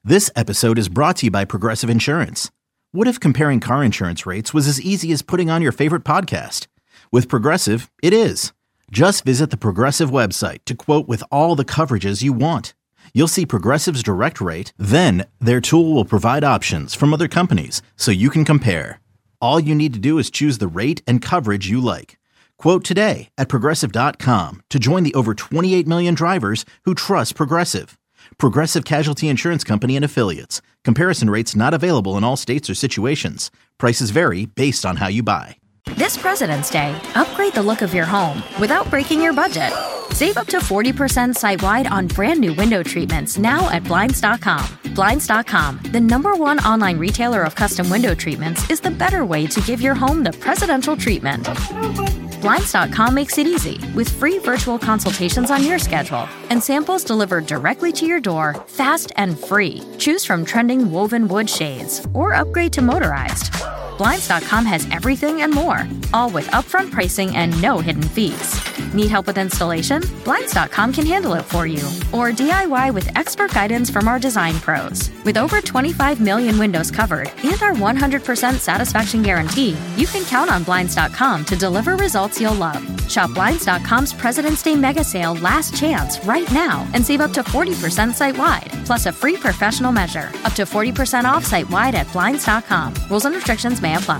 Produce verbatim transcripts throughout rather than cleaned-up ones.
This episode is brought to you by Progressive Insurance. What if comparing car insurance rates was as easy as putting on your favorite podcast? With Progressive, it is. Just visit the Progressive website to quote with all the coverages you want. You'll see Progressive's direct rate, then their tool will provide options from other companies so you can compare. All you need to do is choose the rate and coverage you like. Quote today at Progressive dot com to join the over twenty-eight million drivers who trust Progressive. Progressive Casualty Insurance Company and Affiliates. Comparison rates not available in all states or situations. Prices vary based on how you buy. This President's Day, upgrade the look of your home without breaking your budget. Save up to forty percent site-wide on brand new window treatments now at Blinds dot com. Blinds dot com, the number one online retailer of custom window treatments, is the better way to give your home the presidential treatment. Blinds dot com makes it easy with free virtual consultations on your schedule and samples delivered directly to your door, fast and free. Choose from trending woven wood shades or upgrade to motorized. Blinds dot com has everything and more, all with upfront pricing and no hidden fees. Need help with installation? Blinds dot com can handle it for you. Or D I Y with expert guidance from our design pros. With over twenty-five million windows covered and our one hundred percent satisfaction guarantee, you can count on Blinds dot com to deliver results you'll love. Shop Blinds dot com's President's Day Mega Sale Last Chance right now and save up to forty percent site-wide, plus a free professional measure. Up to forty percent off site-wide at Blinds dot com. Rules and restrictions may apply.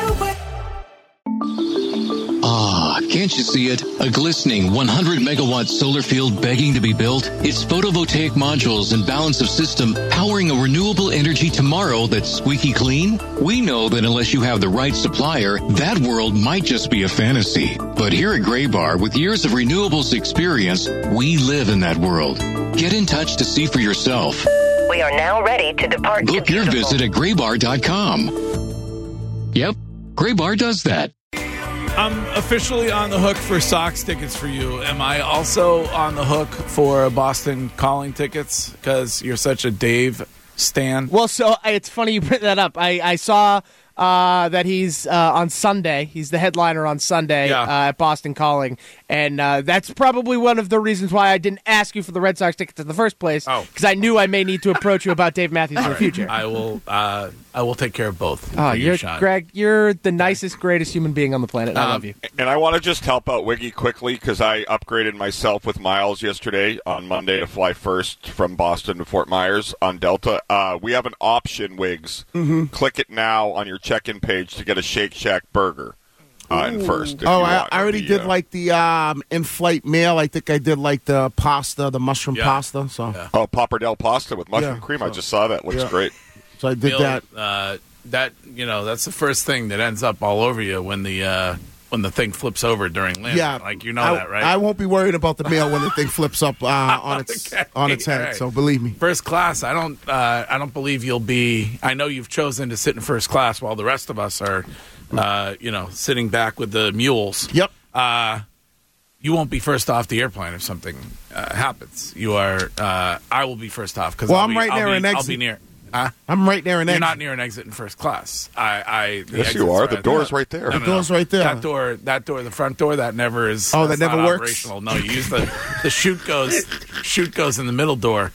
Ah, can't you see it? A glistening one hundred megawatt solar field begging to be built? Its photovoltaic modules and balance of system powering a renewable energy tomorrow that's squeaky clean? We know that unless you have the right supplier, that world might just be a fantasy. But here at Graybar, with years of renewables experience, we live in that world. Get in touch to see for yourself. We are now ready to depart. Book to your visit at graybar dot com. Yep, Graybar does that. I'm officially on the hook for Sox tickets for you. Am I also on the hook for Boston Calling tickets? Because you're such a Dave stan. Well, so it's funny you bring that up. I, I saw uh, that he's uh, on Sunday. He's the headliner on Sunday yeah. uh, at Boston Calling. And uh, that's probably one of the reasons why I didn't ask you for the Red Sox tickets in the first place. Oh. Because I knew I may need to approach you about Dave Matthews in the right. future. I will uh, I will take care of both. Oh, you, you're, Sean. Greg, you're the nicest, greatest human being on the planet. I Um, love you. And I want to just help out Wiggy quickly because I upgraded myself with miles yesterday on Monday to fly first from Boston to Fort Myers on Delta. Uh, we have an option, Wiggs. Mm-hmm. Click it now on your check-in page to get a Shake Shack burger uh, in first. if Oh, you I, want. I already The, did uh, like the um, in-flight meal. I think I did like the pasta, the mushroom Yeah. pasta. So, Yeah. Oh, Pappardelle pasta with mushroom Yeah, cream. I so- just saw that. Looks yeah. great. so I did Bill, that. Uh, that you know, that's the first thing that ends up all over you when the uh, when the thing flips over during landing. Yeah, like you know I, that, right? I won't be worried about the meal when the thing flips up uh, on its Okay, on its head. all right. So believe me. First class, I don't. Uh, I don't believe you'll be. I know you've chosen to sit in first class while the rest of us are, uh, you know, sitting back with the mules. Yep. Uh, you won't be first off the airplane if something uh, happens. You are. Uh, I will be first off because Well, I'll I'm be, right I'll there be, in I'll exit. be near. Huh? I'm right there in You're exit. not near an exit in first class. I. I the Yes, you exit's are. right The there. door's right there. No, The no, door's no. right there. That door. That door. The front door. That never is. Oh, that that's never not works? Operational. No, you use the the chute goes. Chute goes in the middle door.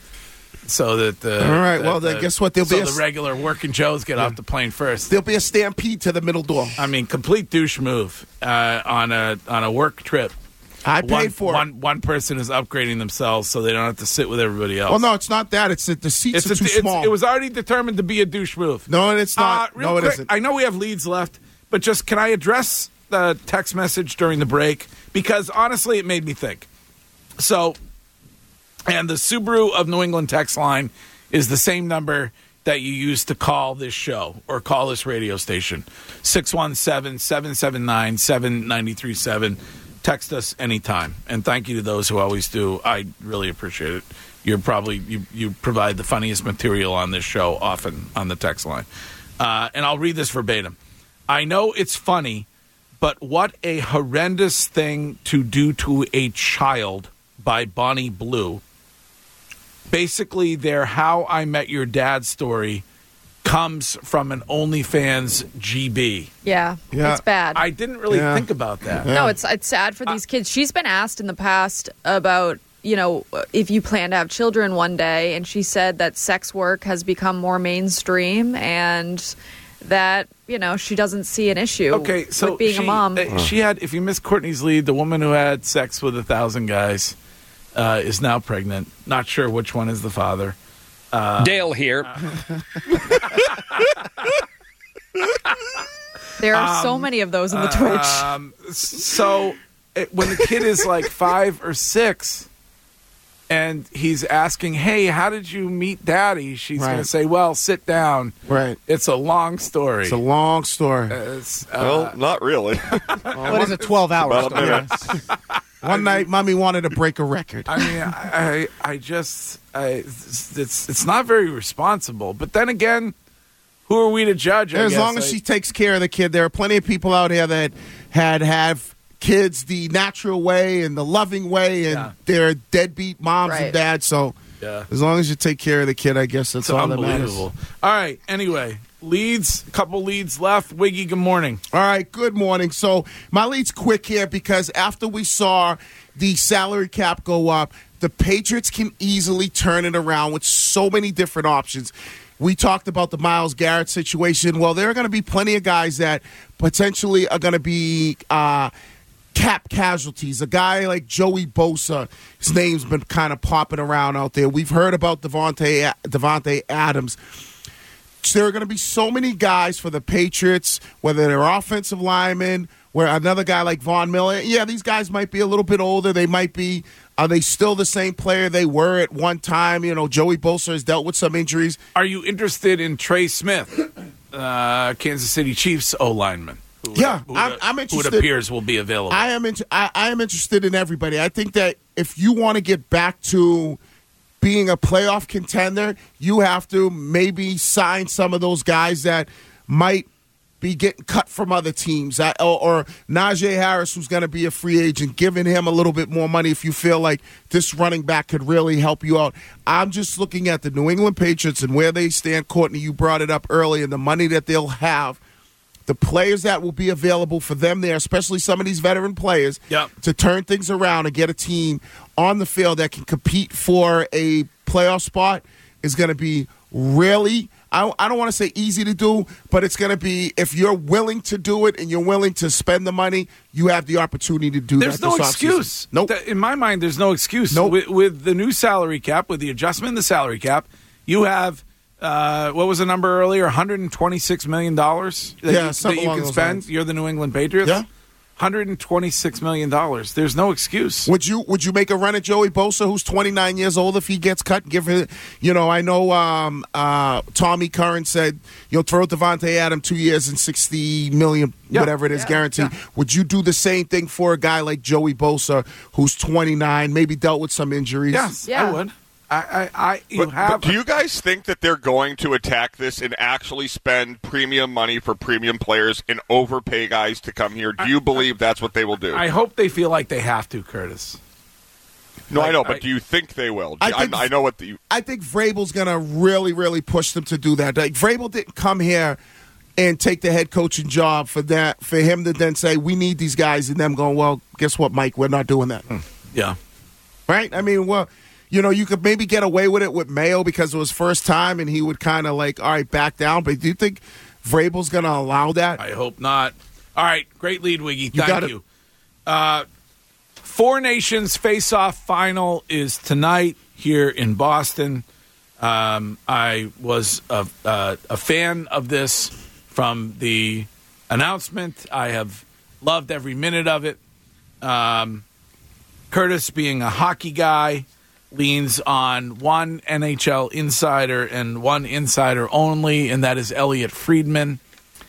So that the All right, the- well, then the- guess what? There'll so be a the s- regular working Joes get off the plane first. There'll be a stampede to the middle door. I mean, complete douche move uh, on a on a work trip. I paid one, for one, it. One person is upgrading themselves so they don't have to sit with everybody else. Well, no, it's not that. It's that the seats it's are a, too it's, small. it was already determined to be a douche move. no, and it's not. Uh, real no, it quick, isn't. I know we have leads left, but just can I address the text message during the break? Because honestly, it made me think. So, and the Subaru of New England text line is the same number that you use to call this show or call this radio station. six one seven, seven seven nine, seven nine three seven. Text us anytime. And thank you to those who always do. I really appreciate it. You're probably, you, you provide the funniest material on this show often on the text line. Uh, and I'll read this verbatim. I know it's funny, but what a horrendous thing to do to a child by Bonnie Blue. Basically, their How I Met Your Dad story comes from an OnlyFans G B. Yeah, Yeah. it's bad. I didn't really Yeah. think about that. No, it's it's sad for these kids. She's been asked in the past about, you know, if you plan to have children one day. And she said that sex work has become more mainstream and that, you know, she doesn't see an issue okay, so with being she, a mom. uh, She had, if you missed Courtney's lead, the woman who had sex with a thousand guys uh, is now pregnant. Not sure which one is the father. Uh, Dale here. Uh, there are um, so many of those in the Twitch. Um, so it, when the kid is like five or six and he's asking, hey, how did you meet daddy? She's Right. going to say, well, sit down. Right. It's a long story. It's a long story. Uh, it's, uh, Well, not really. What is it, twelve hours? About a minute. One night, Mommy wanted to break a record. I mean, I, I, I just, I, it's, it's, it's not very responsible. But then again, who are we to judge? I As guess? long as I- she takes care of the kid, there are plenty of people out here that had have kids the natural way and the loving way, and Yeah. they're deadbeat moms Right. and dads. So Yeah. as long as you take care of the kid, I guess that's It's all that matters. unbelievable. All right. Anyway, leads, a couple leads left. Wiggy, good morning. All right, good morning. So my lead's quick here because after we saw the salary cap go up, the Patriots can easily turn it around with so many different options. We talked about the Myles Garrett situation. Well, there are going to be plenty of guys that potentially are going to be uh, cap casualties. A guy like Joey Bosa, his name's been kind of popping around out there. We've heard about Devontae, Devontae Adams. There are going to be so many guys for the Patriots, whether they're offensive linemen, where another guy like Von Miller, yeah, these guys might be a little bit older. They might be, are they still the same player they were at one time? You know, Joey Bosa has dealt with some injuries. Are you interested in Trey Smith, uh, Kansas City Chiefs O lineman? Who, Yeah, who, I'm- I'm Who interested. it appears will be available. I am int- I, I am interested in everybody. I think that if you want to get back to being a playoff contender, you have to maybe sign some of those guys that might be getting cut from other teams. I, or, or Najee Harris, who's going to be a free agent, giving him a little bit more money if you feel like this running back could really help you out. I'm just looking at the New England Patriots and where they stand. Courtney, you brought it up earlier, and the money that they'll have. The players that will be available for them there, especially some of these veteran players, Yep. to turn things around and get a team on the field that can compete for a playoff spot is going to be really, I, I don't want to say easy to do, but it's going to be, if you're willing to do it and you're willing to spend the money, you have the opportunity to do There's that. no this excuse. offseason. Nope. Th- In my mind, there's no excuse. Nope. With, with the new salary cap, with the adjustment in the salary cap, you have, uh, what was the number earlier? one hundred twenty-six million dollars that Yeah, you, something that you along can those spend. lines. You're the New England Patriots? Yeah. one hundred twenty-six million dollars. There's no excuse. Would you would you make a run at Joey Bosa, who's twenty-nine years old, if he gets cut? Give it, you know, I know um, uh, Tommy Curran said you'll throw Devontae Adams two years and sixty million, Yeah. whatever it is, Yeah. guaranteed. Yeah. Would you do the same thing for a guy like Joey Bosa, who's twenty-nine, maybe dealt with some injuries? Yes, Yeah. I would. I, I, I you But, have. but do you guys think that they're going to attack this and actually spend premium money for premium players and overpay guys to come here? Do you believe that's what they will do? I hope they feel like they have to, Curtis. no, I know, I- but do you think they will? I I, think- I know what the. I think Vrabel's going to really, really push them to do that. Like, Vrabel didn't come here and take the head coaching job for that, for him to then say, we need these guys, and them going, well, guess what, Mike, we're not doing that. Yeah. Right? I mean, well, you know, you could maybe get away with it with Mayo because it was first time and he would kind of like, all right, back down. But do you think Vrabel's going to allow that? I hope not. All right, great lead, Wiggy. got Thank it. you. Uh, Four Nations Face-Off Final is tonight here in Boston. Um, I was a, uh, a fan of this from the announcement. I have loved every minute of it. Um, Curtis, being a hockey guy, leans on one N H L insider and one insider only, and that is Elliot Friedman.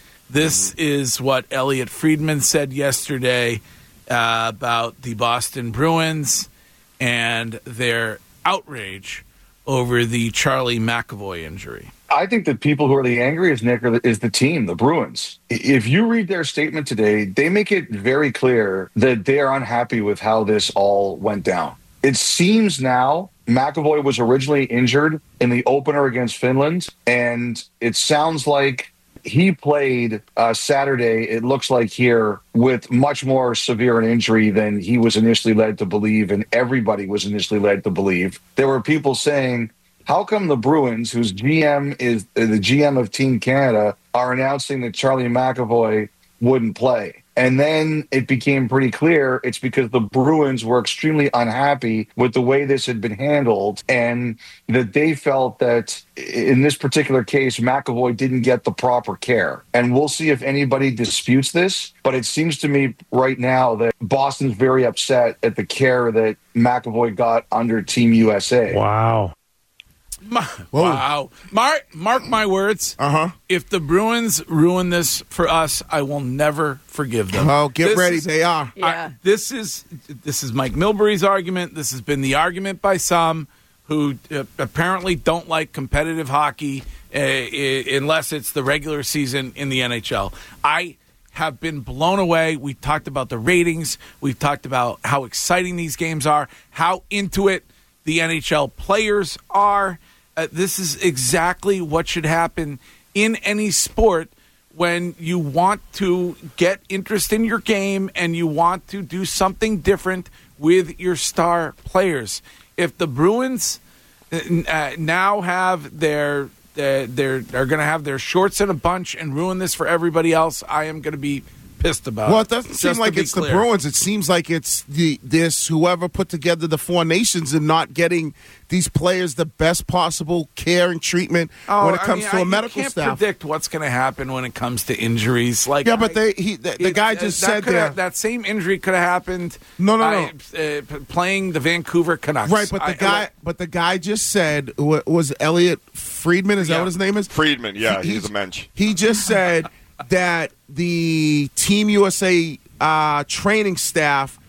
This is what Elliot Friedman said yesterday uh, about the Boston Bruins and their outrage over the Charlie McAvoy injury. I think the people who are the angriest, Nick, are the, is the team, the Bruins. If you read their statement today, they make it very clear that they are unhappy with how this all went down. It seems now McAvoy was originally injured in the opener against Finland, and it sounds like he played uh, Saturday, it looks like here, with much more severe an injury than he was initially led to believe, and everybody was initially led to believe. There were people saying, how come the Bruins, whose G M is uh, the G M of Team Canada, are announcing that Charlie McAvoy wouldn't play? And then it became pretty clear it's because the Bruins were extremely unhappy with the way this had been handled, and that they felt that in this particular case, McAvoy didn't get the proper care. And we'll see if anybody disputes this, but it seems to me right now that Boston's very upset at the care that McAvoy got under Team U S A. Wow. Wow. Mark, mark my words. Uh-huh. If the Bruins ruin this for us, I will never forgive them. Oh, get This ready. is- They are. Yeah. I- this is this is Mike Milbury's argument. This has been the argument by some who uh, apparently don't like competitive hockey uh, I- unless it's the regular season in the N H L. I have been blown away. We talked about the ratings. We've talked about how exciting these games are, how into it the N H L players are. Uh, this is exactly what should happen in any sport when you want to get interest in your game and you want to do something different with your star players. If the Bruins uh, now have their uh, they're are going to have their shorts in a bunch and ruin this for everybody else, I am going to be pissed about. Well, it doesn't Just seem to like be it's clear. the Bruins. It seems like it's the this whoever put together the Four Nations and not getting these players the best possible care and treatment Oh, when it comes I mean, to I- a medical you can't staff. predict what's going to happen when it comes to injuries. Like, Yeah, but I- they he the, the it- guy uh, just that said coulda- there. that same injury could have happened. No, no, by, no. Uh, p- playing the Vancouver Canucks. Right, but the I- guy, but the guy just said wa- was Elliot Friedman. Is that Yeah. what his name is? Friedman, yeah, He- he's a mensch. He just said that the Team U S A uh, training staff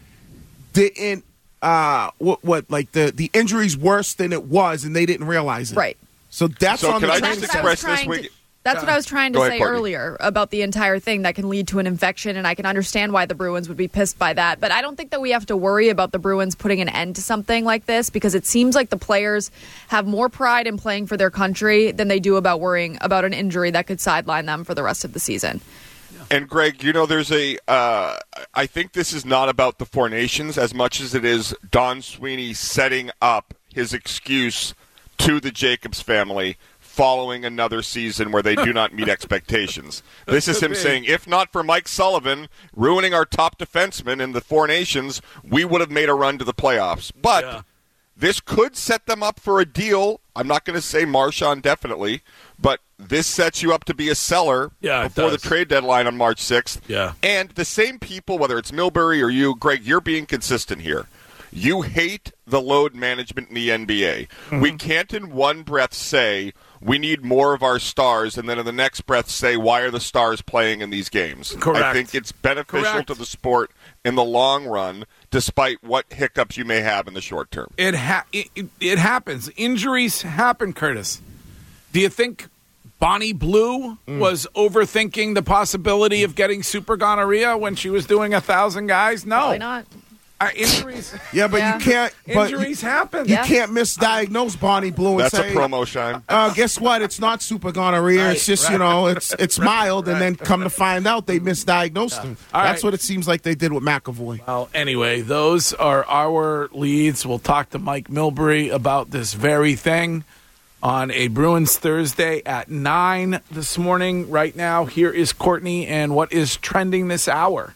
didn't uh, what what like the the injury's worse than it was, and they didn't realize it. Right. So that's So on can the I training just That's what I was staff. express this trying with- to- That's what I was trying to Go ahead, say Courtney. earlier about the entire thing that can lead to an infection, and I can understand why the Bruins would be pissed by that. But I don't think that we have to worry about the Bruins putting an end to something like this, because it seems like the players have more pride in playing for their country than they do about worrying about an injury that could sideline them for the rest of the season. And Greg, you know, there's a. Uh, I think this is not about the Four Nations as much as it is Don Sweeney setting up his excuse to the Jacobs family following another season where they do not meet expectations. This is him saying, if not for Mike Sullivan ruining our top defenseman in the Four Nations, we would have made a run to the playoffs. But Yeah. this could set them up for a deal. I'm not going to say Marchand definitely, but this sets you up to be a seller Yeah, it before the does. trade deadline on March sixth. Yeah. And the same people, whether it's Milbury or you, Greg, you're being consistent here. You hate the load management in the N B A. Mm-hmm. We can't in one breath say we need more of our stars, and then in the next breath say, why are the stars playing in these games? Correct. I think it's beneficial Correct. to the sport in the long run, despite what hiccups you may have in the short term. It, ha- it, it, it happens. Injuries happen, Curtis. Do you think Bonnie Blue Mm. was overthinking the possibility of getting super gonorrhea when she was doing a thousand guys? No. Probably not. Uh, injuries Yeah, but Yeah. you can't. But injuries happen. you Yeah. can't misdiagnose Bonnie Blue and That's say, a promo, Shine. Uh, guess what? It's not super gonorrhea. It's Right, just you right. know, it's it's mild, and then come to find out they misdiagnosed him. All That's right. what it seems like they did with McAvoy. Well, anyway, those are our leads. We'll talk to Mike Milbury about this very thing on a Bruins Thursday at nine this morning. Right now, here is Courtney and what is trending this hour.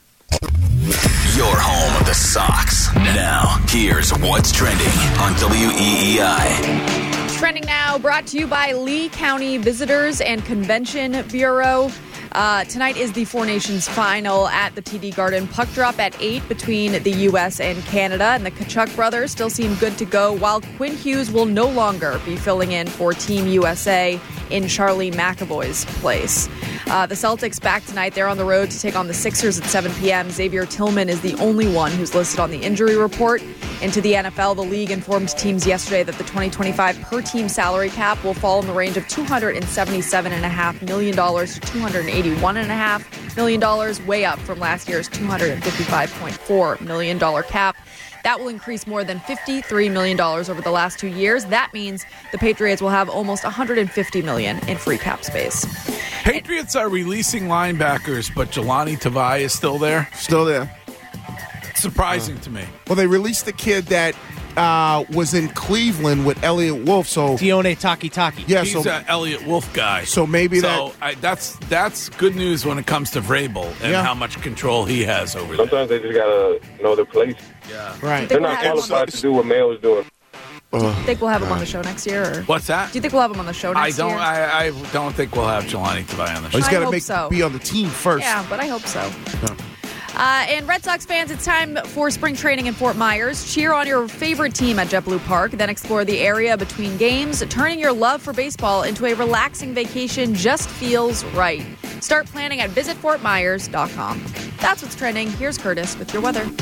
Your home of the Sox. Now, here's what's trending on W E E I. Trending now, brought to you by Lee County Visitors and Convention Bureau. Uh, tonight is the Four Nations final at the T D Garden. Puck drop at eight between the U S and Canada, and the Tkachuk brothers still seem good to go, while Quinn Hughes will no longer be filling in for Team U S A in Charlie McAvoy's place. Uh, the Celtics back tonight. They're on the road to take on the Sixers at seven p.m. Xavier Tillman is the only one who's listed on the injury report. Into the N F L, the league informed teams yesterday that the twenty twenty-five per-team salary cap will fall in the range of two hundred seventy-seven point five million dollars to two hundred eighty-one point five million dollars, way up from last year's two hundred fifty-five point four million dollars cap. That will increase more than fifty-three million dollars over the last two years. That means the Patriots will have almost one hundred fifty million dollars in free cap space. Patriots are releasing linebackers, but Jelani Tavai is still there? Still there. Surprising uh, to me. Well, they released the kid that uh, was in Cleveland with Elliott Wolf. So Dione Takitaki. Yeah, he's so, an Elliott Wolf guy. So maybe so that. I, that's that's good news when it comes to Vrabel and yeah. how much control he has over Sometimes there. they just gotta know their place. Yeah, right. They're not qualified to do what Mayo is doing. Do you think we'll have him on the show next year? Or? What's that? Do you think we'll have him on the show next I don't. year? I, I don't think we'll have Jelani Tavai on the show. Oh, he's got to make so. be on the team first. Yeah, but I hope so. Yeah. Uh, and Red Sox fans, it's time for spring training in Fort Myers. Cheer on your favorite team at JetBlue Park, then explore the area between games. Turning your love for baseball into a relaxing vacation just feels right. Start planning at visit fort myers dot com. That's what's trending. Here's Curtis with your weather.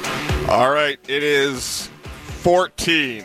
All right, it is fourteen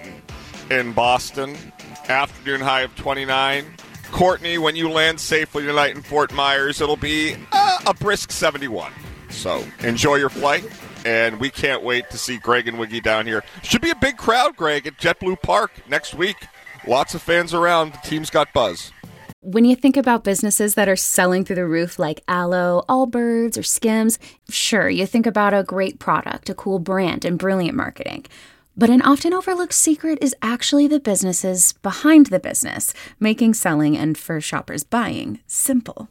in Boston. Afternoon high of twenty-nine. Courtney, when you land safely tonight in Fort Myers, it'll be uh, a brisk seventy-one. So enjoy your flight, and we can't wait to see Greg and Wiggy down here. Should be a big crowd, Greg, at JetBlue Park next week. Lots of fans around. The team's got buzz. When you think about businesses that are selling through the roof like Aloe, Allbirds, or Skims, sure, you think about a great product, a cool brand, and brilliant marketing. But an often overlooked secret is actually the businesses behind the business, making selling and for shoppers buying simple.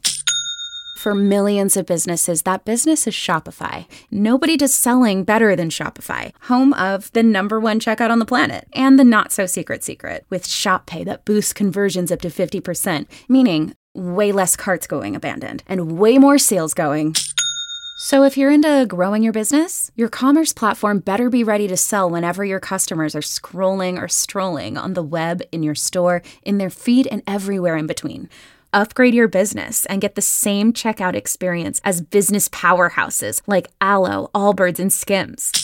For millions of businesses, that business is Shopify. Nobody does selling better than Shopify, home of the number one checkout on the planet and the not-so-secret secret with Shop Pay that boosts conversions up to fifty percent, meaning way less carts going abandoned and way more sales going. So if you're into growing your business, your commerce platform better be ready to sell whenever your customers are scrolling or strolling on the web, in your store, in their feed, and everywhere in between. Upgrade your business and get the same checkout experience as business powerhouses like Aloe, Allbirds, and Skims.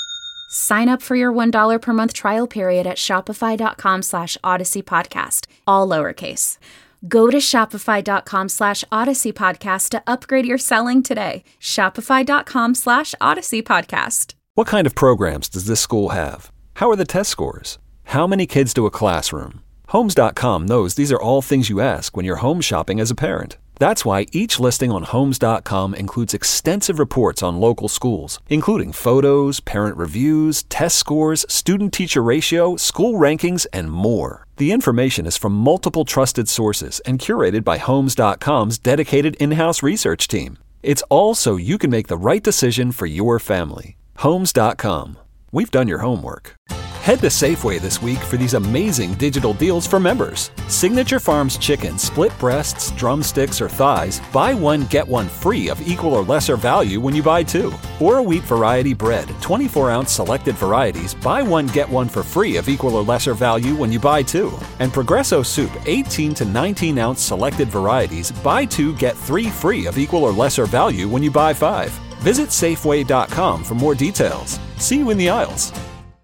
Sign up for your one dollar per month trial period at shopify.com slash Odyssey Podcast, all lowercase. Go to shopify.com slash Odyssey Podcast to upgrade your selling today. Shopify.com slash Odyssey Podcast. What kind of programs does this school have? How are the test scores? How many kids do a classroom? Homes dot com knows these are all things you ask when you're home shopping as a parent. That's why each listing on Homes dot com includes extensive reports on local schools, including photos, parent reviews, test scores, student-teacher ratio, school rankings, and more. The information is from multiple trusted sources and curated by Homes dot com's dedicated in-house research team. It's all so you can make the right decision for your family. Homes dot com. We've done your homework. Head to Safeway this week for these amazing digital deals for members. Signature Farms chicken, split breasts, drumsticks, or thighs, buy one, get one free of equal or lesser value when you buy two. Or a wheat variety bread, twenty-four ounce selected varieties, buy one, get one for free of equal or lesser value when you buy two. And Progresso soup, eighteen to nineteen ounce selected varieties, buy two, get three free of equal or lesser value when you buy five. Visit Safeway dot com for more details. See you in the aisles.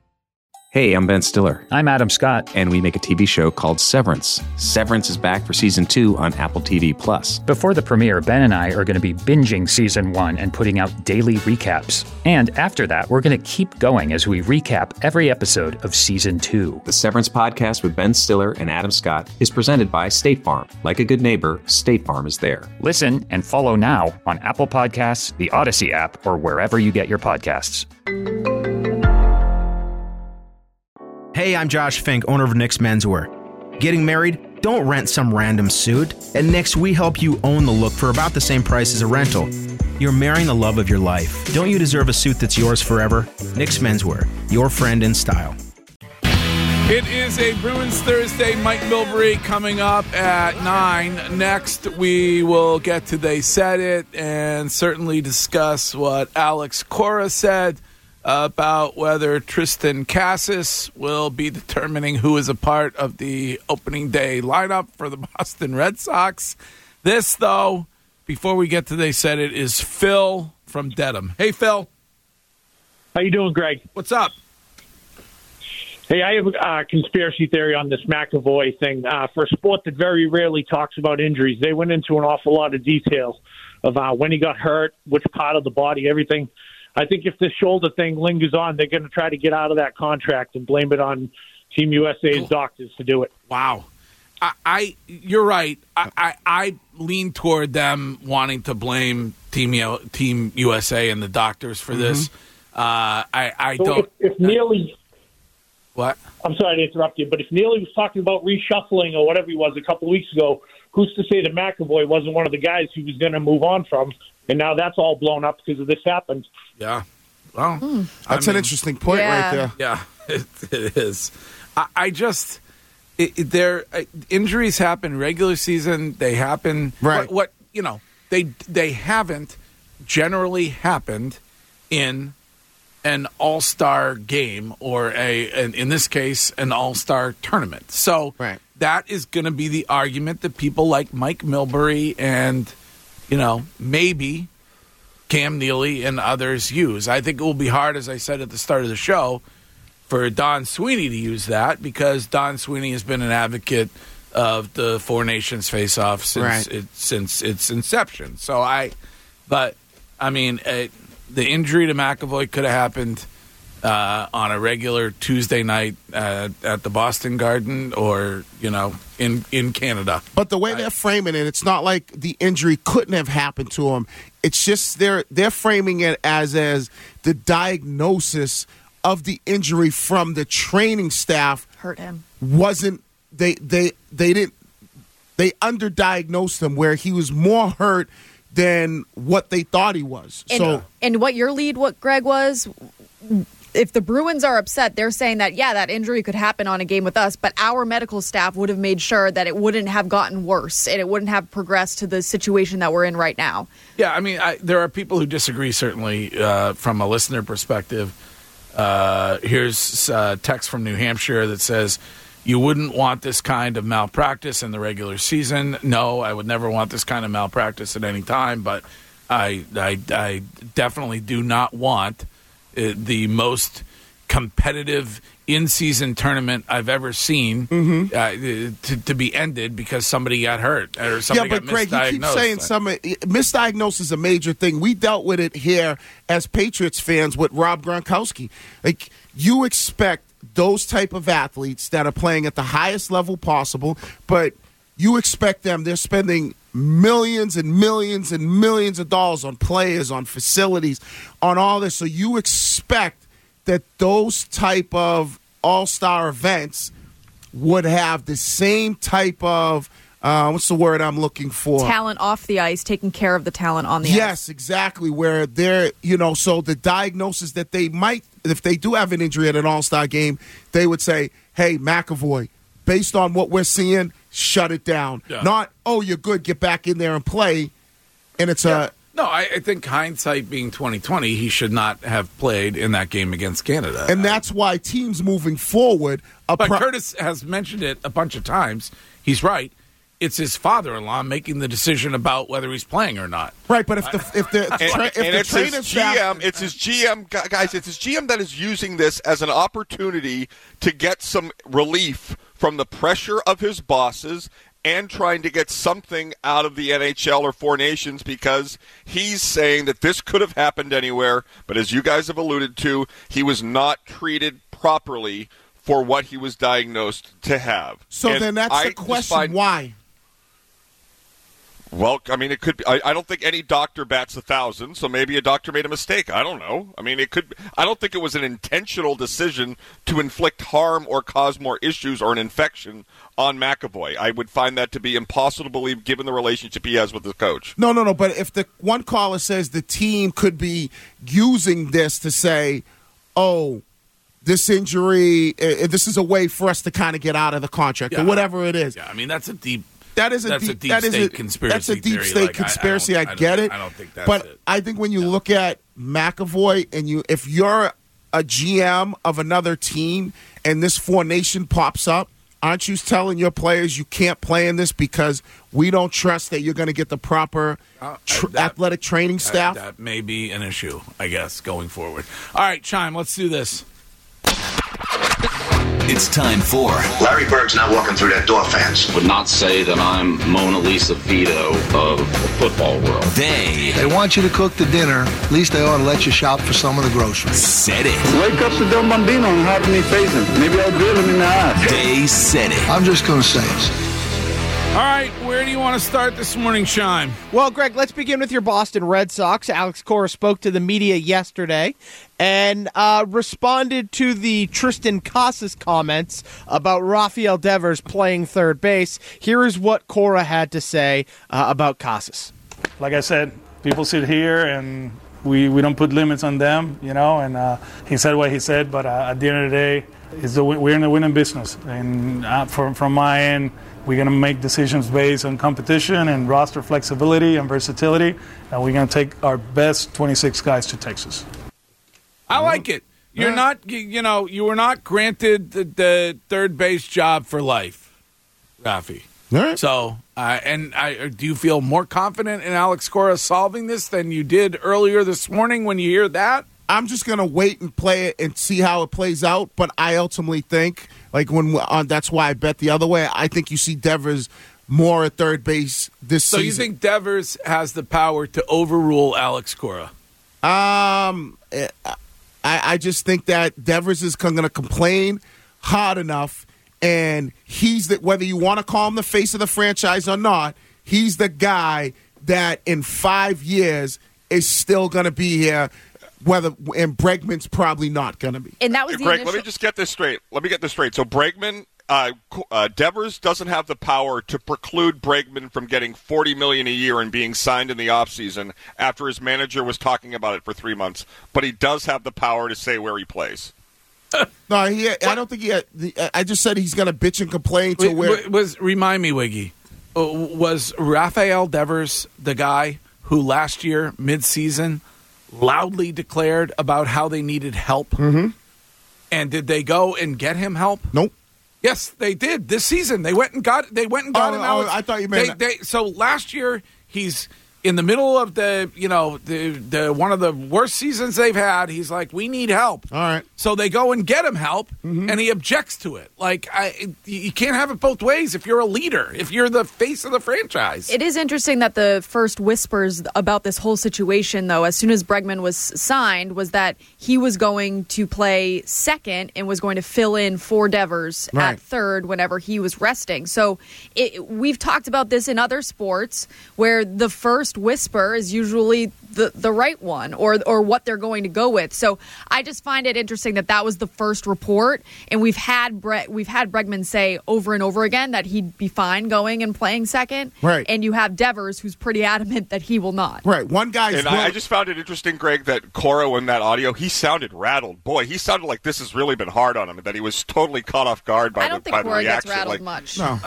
Hey, I'm Ben Stiller. I'm Adam Scott. And we make a T V show called Severance. Severance is back for season two on Apple T V Plus. Before the premiere, Ben and I are going to be binging season one and putting out daily recaps. And after that, we're going to keep going as we recap every episode of season two. The Severance podcast with Ben Stiller and Adam Scott is presented by State Farm. Like a good neighbor, State Farm is there. Listen and follow now on Apple Podcasts, the Odyssey app, or wherever you get your podcasts. Hey, I'm Josh Fink, owner of Nick's Menswear. Getting married? Don't rent some random suit. At Nick's, we help you own the look for about the same price as a rental. You're marrying the love of your life. Don't you deserve a suit that's yours forever? Nick's Menswear, your friend in style. It is a Bruins Thursday. Mike Milbury coming up at nine. Next, we will get to They Said It and certainly discuss what Alex Cora said about whether Tristan Cassis will be determining who is a part of the opening day lineup for the Boston Red Sox. This, though, before we get to They Said It, is Phil from Dedham. Hey, Phil. How you doing, Greg? What's up? Hey, I have a uh, conspiracy theory on this McAvoy thing. Uh, for a sport that very rarely talks about injuries, they went into an awful lot of detail of uh, when he got hurt, which part of the body, everything. I think if this shoulder thing lingers on, they're going to try to get out of that contract and blame it on Team U S A's doctors to do it. Wow. I, I you're right. I, I, I lean toward them wanting to blame Team U, Team U S A and the doctors for mm-hmm. this. Uh, I, I so don't. If, if Neely, what? I'm sorry to interrupt you, but if Neely was talking about reshuffling or whatever he was a couple of weeks ago, who's to say that McAvoy wasn't one of the guys he was going to move on from? And now that's all blown up because of this happened. Yeah. Well, mm. that's I mean, an interesting point yeah. right there. Yeah, it, it is. I, I just. It, it, there, uh, injuries happen regular season. They happen. Right. What, what you know? They they haven't generally happened in an all-star game or a, an, in this case, an all-star tournament. So right. that is going to be the argument that people like Mike Milbury and you know maybe Cam Neely and others use. I think it will be hard, as I said at the start of the show, for Don Sweeney to use that because Don Sweeney has been an advocate of the Four Nations face-off since right. it, since its inception. So I, but I mean, it, the injury to McAvoy could have happened uh, on a regular Tuesday night uh, at the Boston Garden or you know in in Canada. But the way I, they're framing it, it's not like the injury couldn't have happened to him. It's just they're they're framing it as as the diagnosis of the injury from the training staff hurt him. Wasn't they they they didn't they underdiagnosed him where he was more hurt than what they thought he was. And, so and what your lead, what Greg was, if the Bruins are upset, they're saying that yeah, that injury could happen on a game with us, but our medical staff would have made sure that it wouldn't have gotten worse and it wouldn't have progressed to the situation that we're in right now. Yeah, I mean, I, there are people who disagree certainly uh, from a listener perspective. Uh, here's a text from New Hampshire that says, you wouldn't want this kind of malpractice in the regular season. No, I would never want this kind of malpractice at any time, but I, I, I definitely do not want uh, the most competitive in-season tournament I've ever seen mm-hmm. uh, to, to be ended because somebody got hurt or somebody yeah, but got Greg, misdiagnosed. you keep saying some misdiagnosis is a major thing. We dealt with it here as Patriots fans with Rob Gronkowski. Like you expect those type of athletes that are playing at the highest level possible, but you expect them. They're spending millions and millions and millions of dollars on players, on facilities, on all this. So you expect that those type of all-star events would have the same type of, uh, what's the word I'm looking for? Talent off the ice, taking care of the talent on the yes, ice. Yes, exactly, where they're, you know, so the diagnosis that they might, if they do have an injury at an all-star game, they would say, hey, McAvoy, based on what we're seeing, shut it down. Yeah. Not, oh, you're good, get back in there and play, and it's yeah. a... No, I, I think hindsight being twenty twenty, he should not have played in that game against Canada. And that's why teams moving forward... Are but pro- Curtis has mentioned it a bunch of times. He's right. It's his father-in-law making the decision about whether he's playing or not. Right, but if the if the, and, tra- if and the it's trainer his staff- G M, it's his G M guys, it's his G M that is using this as an opportunity to get some relief from the pressure of his bosses and trying to get something out of the N H L or Four Nations because he's saying that this could have happened anywhere, but as you guys have alluded to, he was not treated properly for what he was diagnosed to have. So and then that's I the question, find, why? Well, I mean, it could be. I, I don't think any doctor bats a thousand, so maybe a doctor made a mistake. I don't know. I mean, it could. I don't think it was an intentional decision to inflict harm or cause more issues or an infection on McAvoy. I would find that to be impossible to believe given the relationship he has with the coach. No, no, no. But if the one caller says the team could be using this to say, oh, this injury, uh, this is a way for us to kind of get out of the contract yeah, or whatever it is. Yeah, I mean, that's a deep... That is a that's deep, a deep that is state a, conspiracy That's a deep theory. state Like, conspiracy. I, I, I, I get it. I don't think that's but it. I think when you no. look at McAvoy and you, if you're a G M of another team and this Four Nation pops up, aren't you telling your players you can't play in this because we don't trust that you're going to get the proper uh, tr- that, athletic training staff? That, that may be an issue, I guess, going forward. All right, Chime, let's do this. It's time for Larry Bird's not walking through that door, fans. Would not say that I'm Mona Lisa Vito of the football world. They They want you to cook the dinner. At least they ought to let you shop for some of the groceries. said it. Wake up to Del Bambino and have me face him. Maybe I'll drill him in the ass. They said it. I'm just going to say it. All right, where do you want to start this morning, Shime? Well, Greg, let's begin with your Boston Red Sox. Alex Cora spoke to the media yesterday and uh, responded to the Tristan Casas comments about Rafael Devers playing third base. Here is what Cora had to say uh, about Casas. Like I said, people sit here and we, we don't put limits on them, you know, and uh, he said what he said, but uh, at the end of the day, it's the, we're in the winning business. And uh, from, from my end, we're going to make decisions based on competition and roster flexibility and versatility, and we're going to take our best twenty-six guys to Texas. I like it. You're not, you, you know, you were not granted the, the third base job for life, Rafi. All right. So, uh, and I, do you feel more confident in Alex Cora solving this than you did earlier this morning when you hear that? I'm just going to wait and play it and see how it plays out, but I ultimately think, like, when uh, that's why I bet the other way. I think you see Devers more at third base this so season. So you think Devers has the power to overrule Alex Cora? Um, I, I just think that Devers is going to complain hard enough, and he's the, whether you want to call him the face of the franchise or not, he's the guy that in five years is still going to be here. Whether and Bregman's probably not going to be. And that was the Greg, initial- let me just get this straight. Let me get this straight. So Bregman, uh, uh, Devers doesn't have the power to preclude Bregman from getting forty million dollars a year and being signed in the offseason after his manager was talking about it for three months. But he does have the power to say where he plays. No, he. I don't think he. Had, I just said he's going to bitch and complain to Wait, where. Was remind me, Wiggy, uh, was Rafael Devers the guy who last year midseason loudly declared about how they needed help? Mm-hmm. And did they go and get him help? Nope. Yes, they did. This season, they went and got. They went and got Oh, him. oh, Alex. I thought you meant- They, they, so last year, he's in the middle of the, you know, the the one of the worst seasons they've had. He's like, we need help. All right. So they go and get him help, Mm-hmm. and he objects to it. Like, I, you can't have it both ways. If you're a leader, if you're the face of the franchise. It is interesting that the first whispers about this whole situation, though, as soon as Bregman was signed, was that he was going to play second and was going to fill in for Devers Right. at third whenever he was resting. So it, we've talked about this in other sports where the first whisper is usually the the right one or or what they're going to go with. So I just find it interesting that that was the first report, and we've had Bre- we've had Bregman say over and over again that he'd be fine going and playing second. Right. And you have Devers, who's pretty adamant that he will not. Right. One guy's. And I, I just found it interesting, Greg, that Cora in that audio, he sounded rattled. Boy, he sounded like this has really been hard on him, and that he was totally caught off guard by I don't the, think by the Cora gets reaction. rattled like, much. No.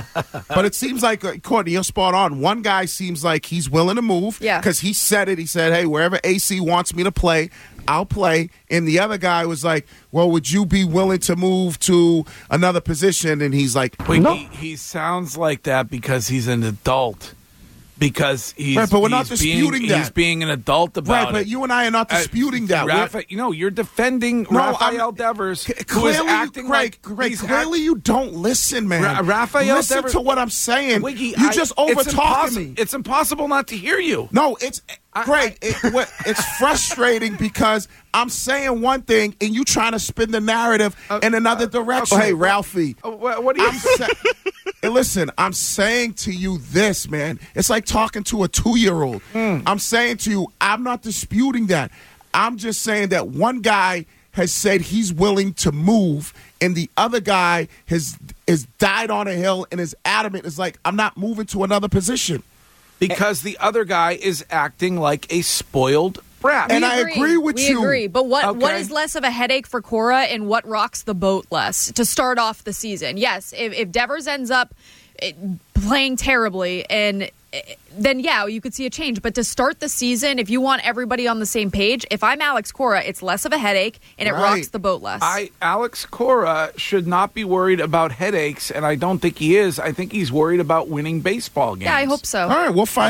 But it seems like, uh, Courtney, you're spot on. One guy seems like he's willing to move. Yeah. Because he said it. He said, hey, wherever A C wants me to play, I'll play. And the other guy was like, well, would you be willing to move to another position? And he's like, Wait, no. he, he sounds like that because he's an adult. Because he's Right, but we're not he's being- disputing that. He's being an adult about Right, it. but you and I are not disputing that. We're- Rafa, you know, you're defending No, Rafael I'm- Devers, who is Clearly, acting Greg, like Greg, he's clearly you don't listen, man. Ra- Rafael listen Devers- to what I'm saying. Wiggy, you I- just it's over talking impossi- me. It's impossible not to hear you. No, it's Greg. it, what, it's frustrating because I'm saying one thing and you trying to spin the narrative in another direction. okay. Hey, Ralphie. Uh, what, what do you? I'm sa- Hey, listen, I'm saying to you this, man. It's like talking to a two-year-old. Mm. I'm saying to you, I'm not disputing that. I'm just saying that one guy has said he's willing to move, and the other guy has is died on a hill and is adamant. Is like, I'm not moving to another position. Because the other guy is acting like a spoiled brat. And I agree with we you. agree. But what, what Okay. is less of a headache for Cora and what rocks the boat less to start off the season? Yes, if, if Devers ends up eh, playing terribly and eh, then, yeah, you could see a change. But to start the season, if you want everybody on the same page, if I'm Alex Cora, it's less of a headache and it Right. rocks the boat less. I Alex Cora should not be worried about headaches, and I don't think he is. I think he's worried about winning baseball games. yeah, I hope so. All right, we'll find out.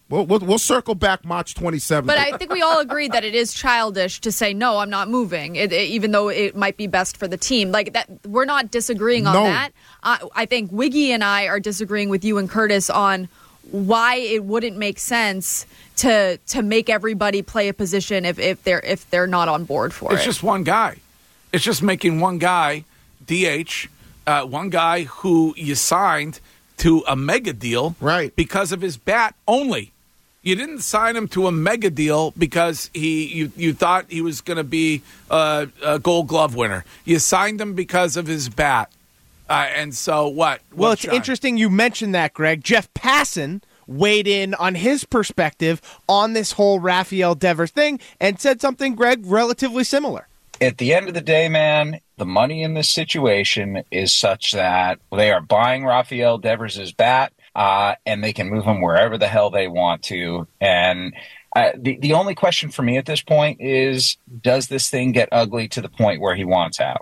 We'll, we'll, we'll circle back March twenty-seventh. But I think we all agree that it is childish to say, no, I'm not moving, it, it, even though it might be best for the team. Like that, we're not disagreeing on No. that. Uh, I think Wiggy and I are disagreeing with you and Curtis on why it wouldn't make sense to to make everybody play a position if, if they're if they're not on board for It's it. just one guy. It's just making one guy D H, uh, one guy who you signed to a mega deal right. because of his bat only. You didn't sign him to a mega deal because he you, you thought he was going to be a, a Gold Glove winner. You signed him because of his bat. Uh, and so what? Well, What it's shine? interesting you mentioned that, Greg. Jeff Passan weighed in on his perspective on this whole Rafael Devers thing and said something, Greg, relatively similar. At the end of the day, man, the money in this situation is such that they are buying Rafael Devers' bat, uh, and they can move him wherever the hell they want to. And uh, the, the only question for me at this point is, does this thing get ugly to the point where he wants out?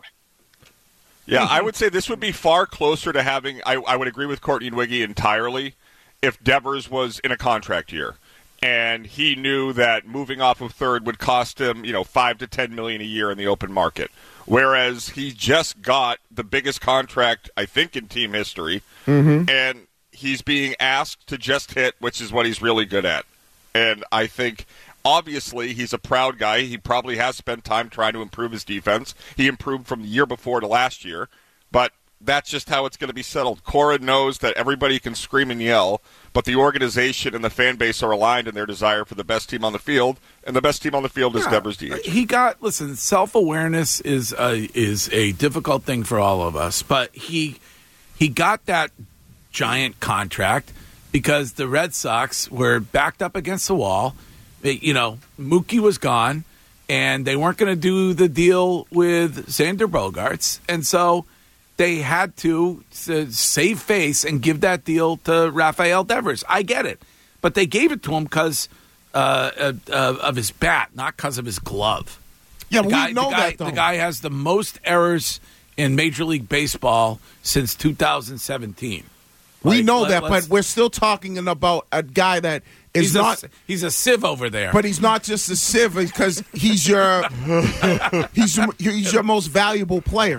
Yeah, I would say this would be far closer to having, I, I would agree with Courtney and Wiggy entirely, if Devers was in a contract year. And he knew that moving off of third would cost him, you know, five to ten million a year in the open market. Whereas he just got the biggest contract, I think, in team history, Mm-hmm. and he's being asked to just hit, which is what he's really good at. And I think, obviously, he's a proud guy. He probably has spent time trying to improve his defense. He improved from the year before to last year, but that's just how it's going to be settled. Cora knows that everybody can scream and yell, but the organization and the fan base are aligned in their desire for the best team on the field, and the best team on the field is Yeah. Devers D H. He got listen. Self awareness is a, is a difficult thing for all of us, but he he got that giant contract because the Red Sox were backed up against the wall. They, you know, Mookie was gone, and they weren't going to do the deal with Xander Bogaerts, and so they had to uh, save face and give that deal to Rafael Devers. I get it, but they gave it to him because uh, uh, uh, of his bat, not because of his glove. Yeah, the we guy, know the guy, that, though. The guy has the most errors in Major League Baseball since two thousand seventeen. We Like, know let- that, let's- but we're still talking about a guy that is he's not. a, he's a sieve over there. But he's not just a sieve because he's your he's your, he's your most valuable player.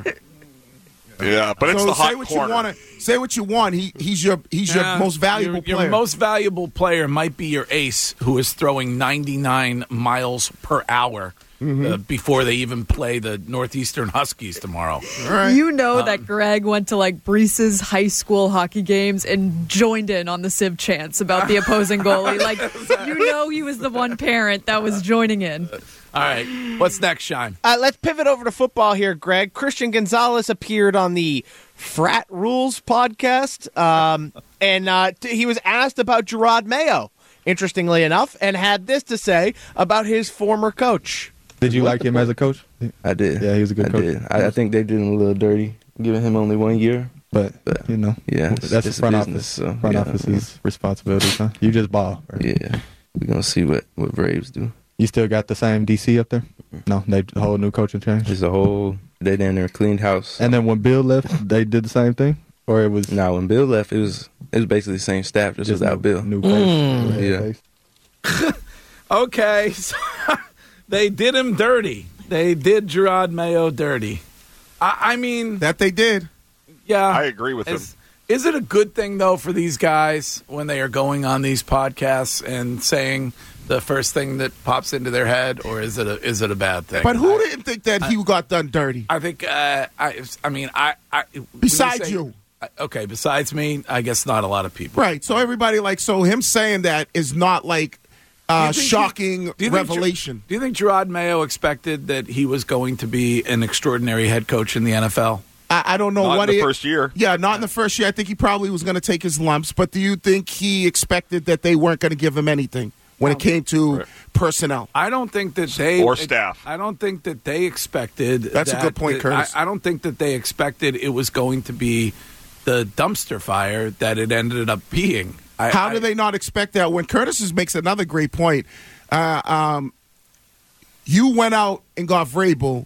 Yeah, but it's so the hot say what corner. you want to say. What you want. He he's your he's Yeah, your most valuable your, player. Your most valuable player might be your ace, who is throwing ninety-nine miles per hour Mm-hmm. uh, before they even play the Northeastern Huskies tomorrow. You know Um, that Greg went to like Brees's high school hockey games and joined in on the Civ chants about the opposing goalie. Like, you know, he was the one parent that was joining in. All right, what's next, Shine? Uh, let's pivot over to football here, Greg. Christian Gonzalez appeared on the Frat Rules podcast, um, and uh, t- he was asked about Gerard Mayo, interestingly enough, and had this to say about his former coach. Did you like him as a coach? I did. Yeah, he was a good I coach. Did. I, I think they did him a little dirty, giving him only one year. But, But you know, yeah, it's- that's it's the front business, office. so, front yeah, office's responsibilities, huh? You just ball. Right? Yeah, we're gonna see what what Braves do. You still got the same D C up there? No, they the whole new coaching change. It's a whole. They down there cleaned house. And then when Bill left, they did the same thing, or it was no. When Bill left, it was it was basically the same staff, just, Just without new- Bill. new face. Mm. Yeah. Face. Okay, so they did him dirty. They did Gerard Mayo dirty. I, I mean, that they did. Yeah, I agree with is, him. Is it a good thing though for these guys when they are going on these podcasts and saying the first thing that pops into their head, or is it a is it a bad thing? But who I, didn't think that he got done dirty? I think. Uh, I. I mean, I. I when Besides say- you. Okay, besides me, I guess not a lot of people. Right. So everybody like so him saying that is not like Do uh, you think shocking he- do you think revelation. Ger- do you think Gerard Mayo expected that he was going to be an extraordinary head coach in the N F L? I, I don't know Not in what the he- first year. Yeah, not in the first year. I think he probably was going to take his lumps. But do you think he expected that they weren't going to give him anything when it came to personnel? I don't think that they Or staff. I don't think that they expected. That's a that- good point, that- Curtis. I, I don't think that they expected it was going to be the dumpster fire that it ended up being. I, How I, do they not expect that? When Curtis is- makes another great point, uh, um, you went out and got Vrabel,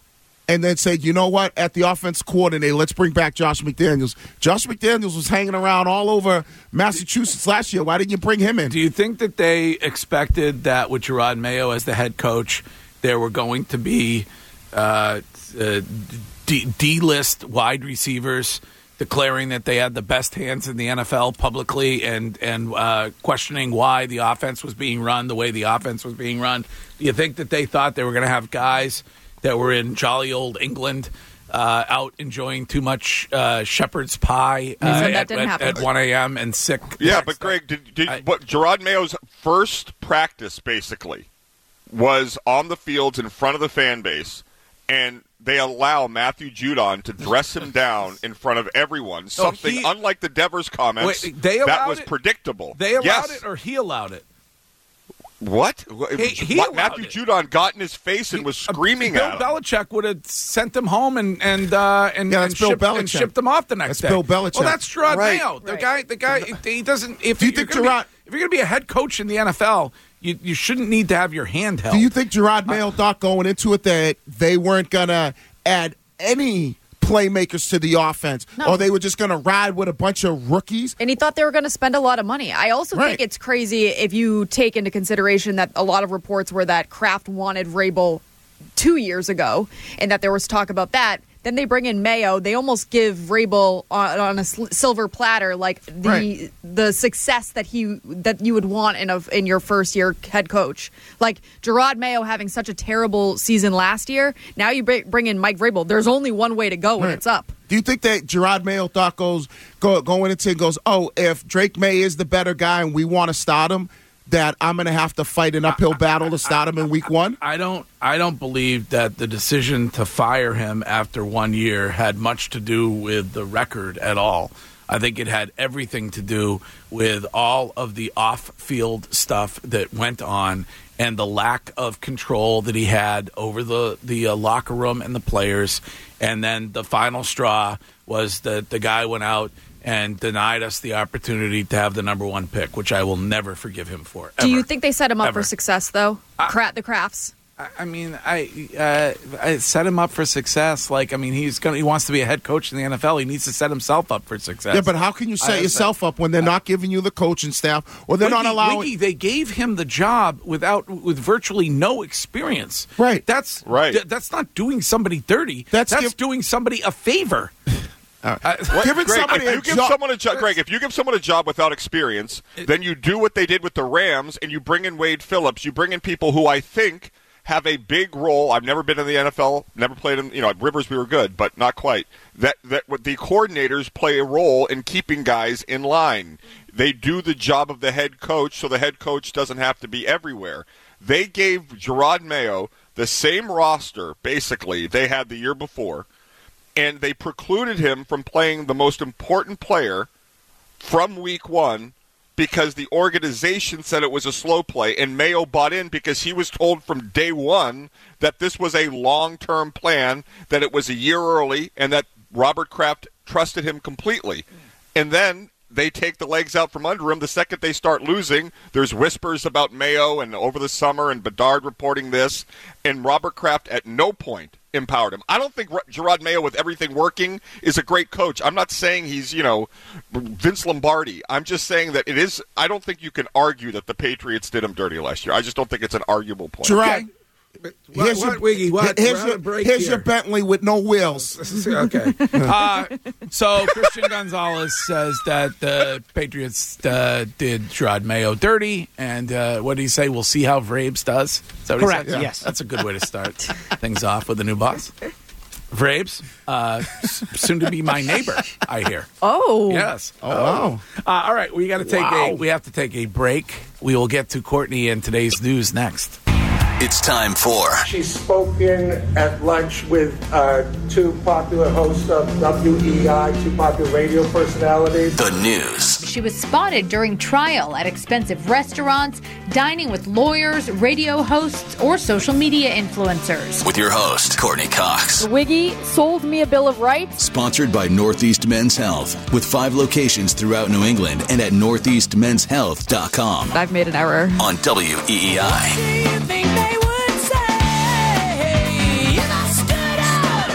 and then said, you know what, at the offense coordinator, let's bring back Josh McDaniels. Josh McDaniels was hanging around all over Massachusetts last year. Why didn't you bring him in? Do you think that they expected that with Gerard Mayo as the head coach, there were going to be uh, uh, D- D-list wide receivers declaring that they had the best hands in the N F L publicly and and uh, questioning why the offense was being run the way the offense was being run? Do you think that they thought they were going to have guys that were in jolly old England uh, out enjoying too much uh, shepherd's pie uh, that at, didn't at, happen. at one a.m. and sick? Yeah, but Greg, did, did I- what Gerard Mayo's first practice basically was on the fields in front of the fan base, and they allow Matthew Judon to dress him down in front of everyone. Something he- unlike the Devers comments Wait, they that allowed was it? predictable. They allowed yes. it or he allowed it? What? He- he What? allowed Matthew it. Judon got in his face and was screaming Bill at him. Belichick would have sent him home and and uh, and, Yeah, and, that's Bill shipped, and Belichick. shipped him off the next That's day. Bill Belichick. Well, that's Gerard Right. Mayo. The guy, the guy, he doesn't. If Do you you're think gonna Gerard- be, if you're going to be a head coach in the N F L, you you shouldn't need to have your hand held. Do you think Gerard Mayo thought going into it that they weren't going to add any playmakers to the offense, No. or they were just going to ride with a bunch of rookies? And he thought they were going to spend a lot of money. I also Right. think it's crazy if you take into consideration that a lot of reports were that Kraft wanted Vrabel two years ago and that there was talk about that. Then they bring in Mayo. They almost give Vrabel on, on a sl- silver platter, like the Right. the success that he that you would want in a in your first year head coach. Like Gerard Mayo having such a terrible season last year. Now you br- bring in Mike Vrabel. There's only one way to go, and Right. it's up. Do you think that Gerard Mayo thought goes go, going into it goes, oh, if Drake May is the better guy and we want to start him, that I'm going to have to fight an uphill battle to start him in week one? I don't. I don't believe that the decision to fire him after one year had much to do with the record at all. I think it had everything to do with all of the off-field stuff that went on and the lack of control that he had over the the uh, locker room and the players. And then the final straw was that the guy went out and denied us the opportunity to have the number one pick, which I will never forgive him for. Do you ever. think they set him up Ever. for success, though? Cra- the Crafts. I- I mean, I uh, I set him up for success. Like, I mean, he's going. He wants to be a head coach in the N F L. He needs to set himself up for success. Yeah, but how can you I set have yourself up when they're not giving you the coaching staff, or they're not Wiggy- allowing? Wiggy, they gave him the job without with virtually no experience. Right. That's Right. th- that's not doing somebody dirty. That's That's, give- doing somebody a favor. Uh, What? Giving Greg, somebody if a you give job- someone a job, Greg, if you give someone a job without experience, then you do what they did with the Rams, and you bring in Wade Phillips. You bring in people who I think have a big role. I've never been in the N F L, never played in. You know, at Rivers we were good, but not quite. That that what the coordinators play a role in keeping guys in line. They do the job of the head coach, so the head coach doesn't have to be everywhere. They gave Gerard Mayo the same roster, basically, they had the year before, and they precluded him from playing the most important player from week one because the organization said it was a slow play, and Mayo bought in because he was told from day one that this was a long-term plan, that it was a year early, and that Robert Kraft trusted him completely. And then they take the legs out from under him. The second they start losing, there's whispers about Mayo and over the summer and Bedard reporting this, and Robert Kraft at no point empowered him. I don't think Gerard Mayo, with everything working, is a great coach. I'm not saying he's, you know, Vince Lombardi. I'm just saying that it is. I don't think you can argue that the Patriots did him dirty last year. I just don't think it's an arguable point. Gerard, What, here's what, your, Wiggy, what? here's, We're on your, a break here's here. your Bentley with no wheels. Okay. Uh, so Christian Gonzalez says that the Patriots uh, did Gerard Mayo dirty, and uh, what did he say? We'll see how Vrabes does. Is that what Correct, He said? yes. That's a good way to start things off with the new boss. Vrabes, uh, s- soon to be my neighbor, I hear. Oh. Yes. Oh, wow. Uh, all right, we got to take Wow. a we have to take a break. We will get to Courtney and today's news next. It's time for She's spoken at lunch with uh, two popular hosts of W E I, two popular radio personalities. the news. She was spotted during trial at expensive restaurants, dining with lawyers, radio hosts, or social media influencers. With your host, Courtney Cox. Wiggy sold me a Bill of Rights. Sponsored by Northeast Men's Health, with five locations throughout New England and at northeast men's health dot com. I've made an error. On W E E I.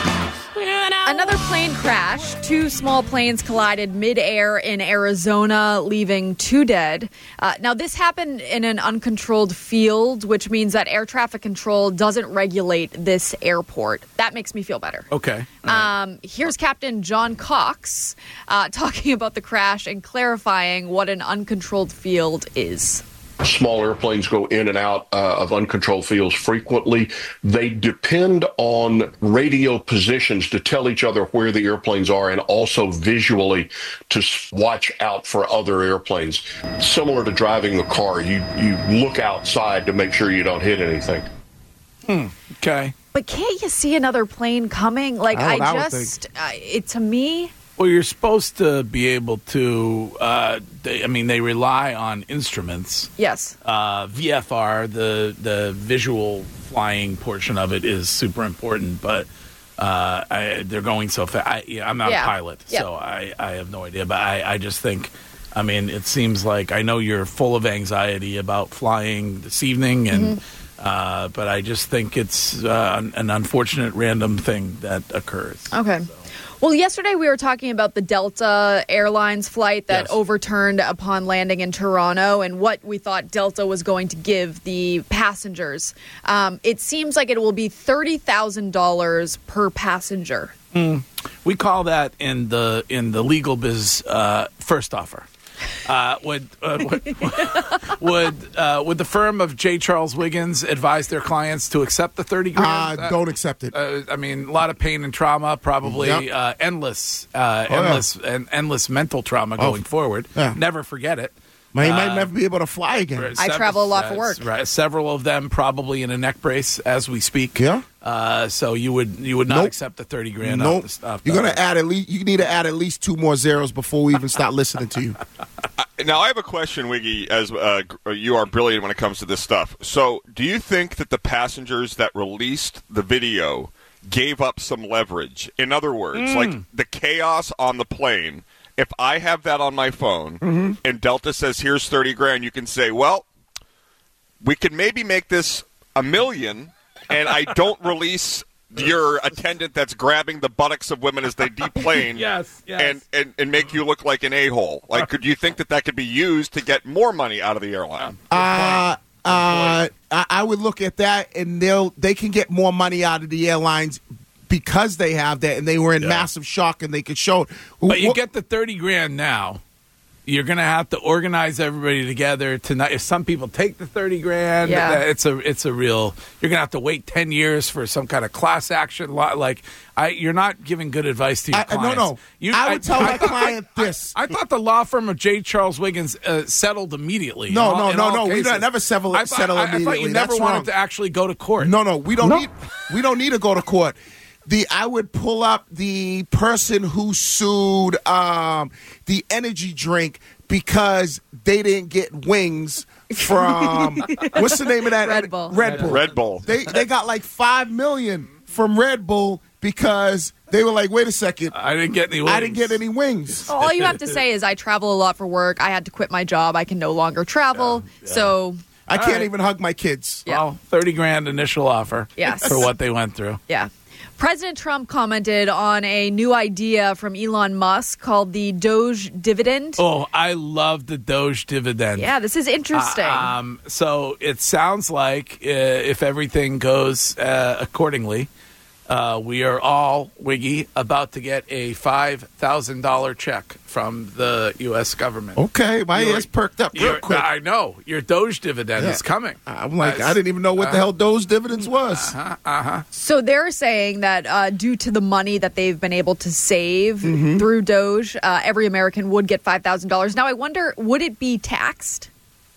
crash. Two small planes collided mid-air in Arizona, leaving two dead. Uh, now, this happened in an uncontrolled field, which means that air traffic control doesn't regulate this airport. That makes me feel better. Okay. Um, here's Captain John Cox uh, talking about the crash and clarifying what an uncontrolled field is. Small airplanes go in and out uh, of uncontrolled fields frequently. They depend on radio positions to tell each other where the airplanes are and also visually to watch out for other airplanes. Similar to driving a car, you, you look outside to make sure you don't hit anything. Hmm. Okay. But can't you see another plane coming? Like, I, I would just, uh, it to me... Well, you're supposed to be able to, uh, they, I mean, they rely on instruments. Yes. Uh, V F R, the the visual flying portion of it is super important, but uh, I, they're going so fast. I, yeah, I'm not Yeah. a pilot, Yep. so I, I have no idea. But I, I just think, I mean, it seems like I know you're full of anxiety about flying this evening, and uh, but I just think it's uh, an, an unfortunate random thing that occurs. Okay. Well, yesterday we were talking about the Delta Airlines flight that Yes. overturned upon landing in Toronto and what we thought Delta was going to give the passengers. Um, it seems like it will be thirty thousand dollars per passenger. Mm. We call that in the in the legal biz uh, first offer. Uh, would uh, would would, uh, would the firm of J. Charles Wiggins advise their clients to accept the thirty grand? Uh, don't accept it. Uh, I mean, a lot of pain and trauma, probably Yep. uh, endless, uh, Oh, yeah. endless, and endless mental trauma Oh. going forward. Yeah. Never forget it. Man, he might Uh, never be able to fly again. I travel a lot for work. Right, several of them probably in a neck brace as we speak. Yeah. Uh, so you would you would not Nope. accept the thirty grand Nope. off the off You're the- gonna add at least. You need to add at least two more zeros before we even start listening to you. Now, I have a question, Wiggy, as uh, gr- you are brilliant when it comes to this stuff. So, do you think that the passengers that released the video gave up some leverage? In other words, Mm. like the chaos on the plane, if I have that on my phone Mm-hmm. and Delta says, here's thirty grand, you can say, well, we can maybe make this a million, and I don't release your attendant that's grabbing the buttocks of women as they deplane yes, yes. and, and, and make you look like an a-hole. Like, could you think that that could be used to get more money out of the airline? Uh, uh, I, I would look at that, and they'll they can get more money out of the airlines because they have that, and they were in massive shock, and they could show it. But you Wh- get the thirty grand now. You're going to have to organize everybody together tonight. If some people take the thirty grand, Yeah. uh, it's a it's a real. You're going to have to wait ten years for some kind of class action law. Like, I, you're not giving good advice to your I- no, clients. no. You, I would tell my thought- client this. I, I thought the law firm of J. Charles Wiggins uh, settled immediately. No, in all- no, in no, all no. We cases. don't never settle, I thought, settle I, I thought immediately. you never That's wanted wrong. to actually go to court. No, no, we don't No. need. We don't need to go to court. The I would pull up the person who sued um, the energy drink because they didn't get wings from what's the name of that? Red Bull. Red Bull. Red Bull. They they got like five million from Red Bull because they were like, wait a second, I didn't get any wings. I didn't get any wings. All you have to say is I travel a lot for work. I had to quit my job. I can no longer travel. So, I All can't right. even hug my kids. Well, thirty grand initial offer. Yes. For what they went through. yeah. President Trump commented on a new idea from Elon Musk called the Doge dividend. Oh, I love the Doge dividend. Yeah, this is interesting. Uh, um, so it sounds like uh, if everything goes uh, accordingly, uh, we are all, Wiggy, about to get a five thousand dollars check from the U S government. Okay, my Your- ears perked up real your- quick. I know. Your Doge dividend Yeah. is coming. I'm like, That's- I didn't even know what the uh, hell those dividends was. Uh-huh, uh-huh. So they're saying that uh, due to the money that they've been able to save Mm-hmm. through Doge, uh, every American would get five thousand dollars. Now, I wonder, would it be taxed?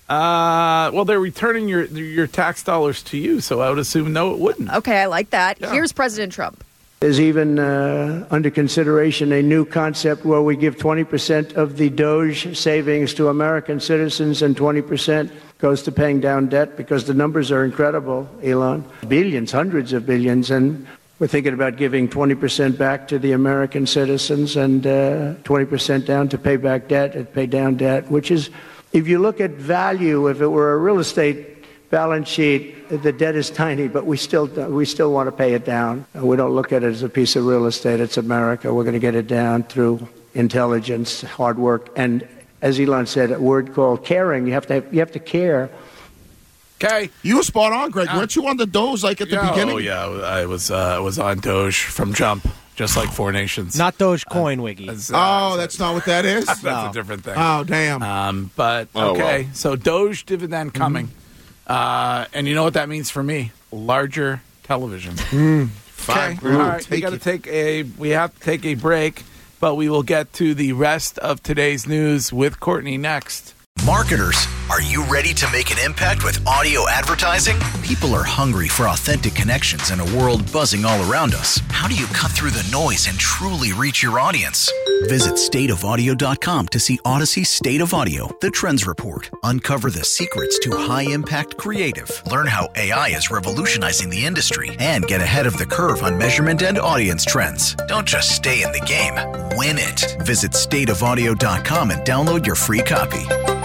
Uh, well, they're returning your your tax dollars to you, so I would assume no, it wouldn't. Okay, I like that. Here's President Trump. There's even uh, under consideration a new concept where we give twenty percent of the Doge savings to American citizens and twenty percent goes to paying down debt because the numbers are incredible, Elon. Billions, hundreds of billions. And we're thinking about giving twenty percent back to the American citizens and uh, twenty percent down to pay back debt and pay down debt, which is, if you look at value, if it were a real estate balance sheet, the debt is tiny, but we still we still want to pay it down. We don't look at it as a piece of real estate. It's America. We're going to get it down through intelligence, hard work, and as Elon said, a word called caring. You have to have, you have to care. Okay, you were spot on, Greg. Weren't you on the Doge like at the yeah, beginning? Oh yeah, I was. Uh, I was on Doge from jump, just like Four Nations. Not Dogecoin, Wiggy. That's, oh, that's not what that is. That's No. a different thing. Oh, damn. Um, but Oh, okay, well. so Doge dividend coming, uh, and you know what that means for me? Larger television. Fine. Okay, all right. We got to take a. We have to take a break, but we will get to the rest of today's news with Courtney next. Marketers, are you ready to make an impact with audio advertising? People are hungry for authentic connections in a world buzzing all around us. How do you cut through the noise and truly reach your audience? Visit state of audio dot com to see Odyssey State of Audio, the Trends Report. Uncover the secrets to high-impact creative. Learn how A I is revolutionizing the industry and get ahead of the curve on measurement and audience trends. Don't just stay in the game, win it. Visit state of audio dot com and download your free copy.